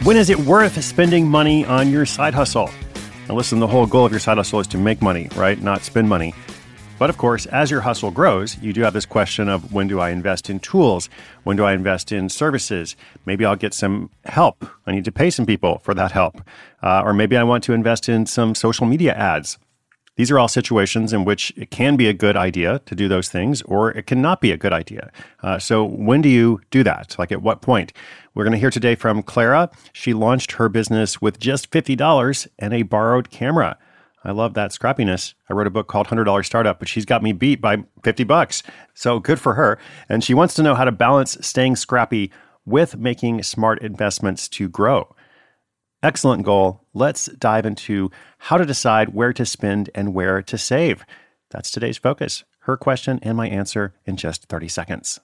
When is it worth spending money on your side hustle? Now listen, the whole goal of your side hustle is to make money, right? Not spend money. But of course, as your hustle grows, you do have this question of when do I invest in tools? When do I invest in services? Maybe I'll get some help. I need to pay some people for that help. Or maybe I want to invest in some social media ads. These are all situations in which it can be a good idea to do those things, or it cannot be a good idea. So when do you do that? Like at what point? We're going to hear today from Clara. She launched her business with just $50 and a borrowed camera. I love that scrappiness. I wrote a book called $100 Startup, but she's got me beat by $50. So good for her. And she wants to know how to balance staying scrappy with making smart investments to grow. Excellent goal. Let's dive into how to decide where to spend and where to save. That's today's focus. Her question and my answer in just 30 seconds.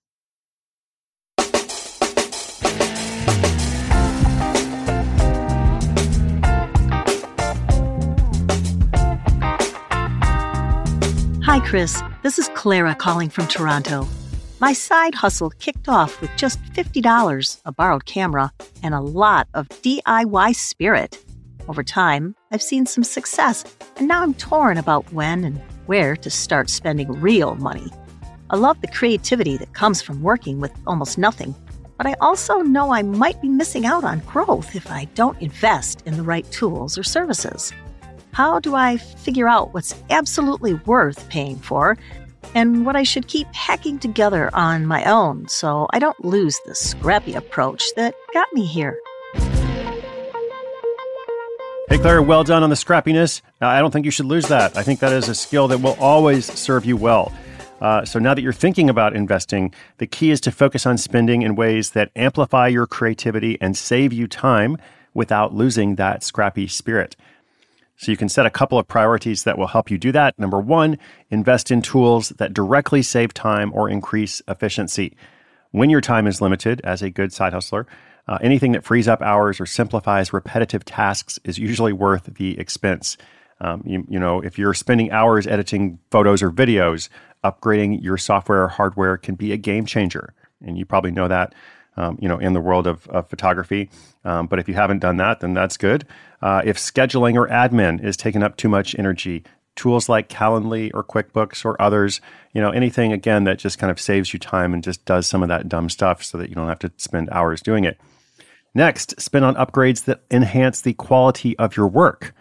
Hi, Chris. This is Clara calling from Toronto. My side hustle kicked off with just $50, a borrowed camera, and a lot of DIY spirit. Over time, I've seen some success, and now I'm torn about when and where to start spending real money. I love the creativity that comes from working with almost nothing, but I also know I might be missing out on growth if I don't invest in the right tools or services. How do I figure out what's absolutely worth paying for and what I should keep hacking together on my own so I don't lose the scrappy approach that got me here? Hey, Clara, well done on the scrappiness. I don't think you should lose that. I think that is a skill that will always serve you well. So now that you're thinking about investing, the key is to focus on spending in ways that amplify your creativity and save you time without losing that scrappy spirit. So you can set a couple of priorities that will help you do that. Number one, invest in tools that directly save time or increase efficiency. When your time is limited as a good side hustler, anything that frees up hours or simplifies repetitive tasks is usually worth the expense. If you're spending hours editing photos or videos, upgrading your software or hardware can be a game changer. And you probably know that, in the world of photography. But if you haven't done that, then that's good. If scheduling or admin is taking up too much energy, tools like Calendly or QuickBooks or others, anything, again, that just kind of saves you time and just does some of that dumb stuff so that you don't have to spend hours doing it. Next, spend on upgrades that enhance the quality of your work.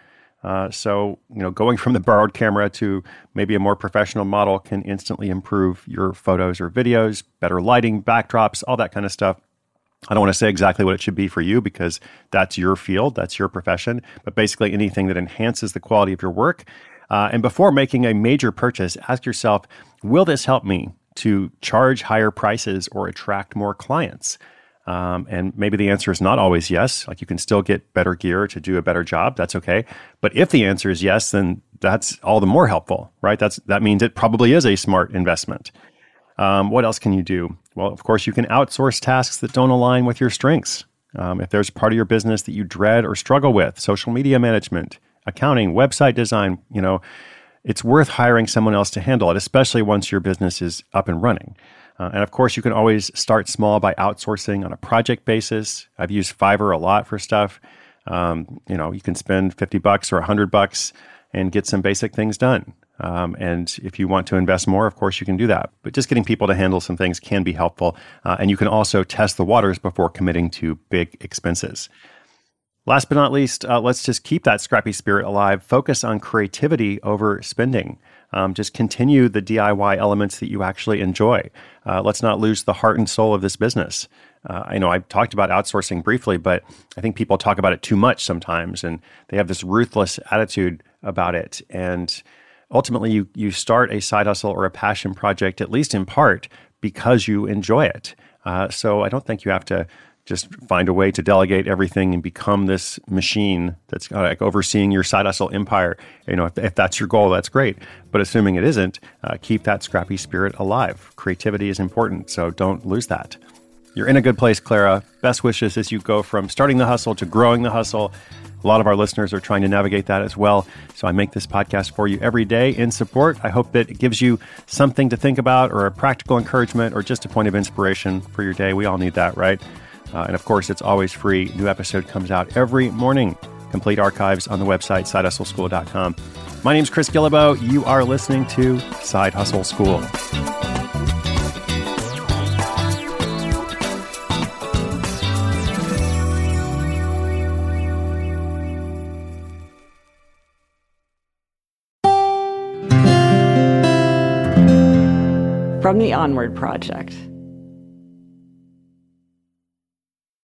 Going from the borrowed camera to maybe a more professional model can instantly improve your photos or videos, better lighting, backdrops, all that kind of stuff. I don't want to say exactly what it should be for you because that's your field, that's your profession, but basically anything that enhances the quality of your work. And before making a major purchase, ask yourself, will this help me to charge higher prices or attract more clients? And maybe the answer is not always yes. Like you can still get better gear to do a better job. That's okay. But if the answer is yes, then that's all the more helpful, right? That means it probably is a smart investment. What else can you do? Well, of course, you can outsource tasks that don't align with your strengths. If there's part of your business that you dread or struggle with, social media management, accounting, website design, it's worth hiring someone else to handle it, especially once your business is up and running. And of course, you can always start small by outsourcing on a project basis. I've used Fiverr a lot for stuff. You can spend $50 or $100 and get some basic things done. And if you want to invest more, of course, you can do that. But just getting people to handle some things can be helpful. And you can also test the waters before committing to big expenses. Last but not least, let's just keep that scrappy spirit alive. Focus on creativity over spending. Just continue the DIY elements that you actually enjoy. Let's not lose the heart and soul of this business. I know I've talked about outsourcing briefly, but I think people talk about it too much sometimes, and they have this ruthless attitude about it. And ultimately, you start a side hustle or a passion project, at least in part, because you enjoy it. So I don't think you have to just find a way to delegate everything and become this machine that's like overseeing your side hustle empire. If that's your goal, that's great. But assuming it isn't, keep that scrappy spirit alive. Creativity is important, so don't lose that. You're in a good place, Clara. Best wishes as you go from starting the hustle to growing the hustle. A lot of our listeners are trying to navigate that as well. So I make this podcast for you every day in support. I hope that it gives you something to think about or a practical encouragement or just a point of inspiration for your day. We all need that, right? And of course, it's always free. New episode comes out every morning. Complete archives on the website, sidehustleschool.com. My name's Chris Guillebeau. You are listening to Side Hustle School. From the Onward Project.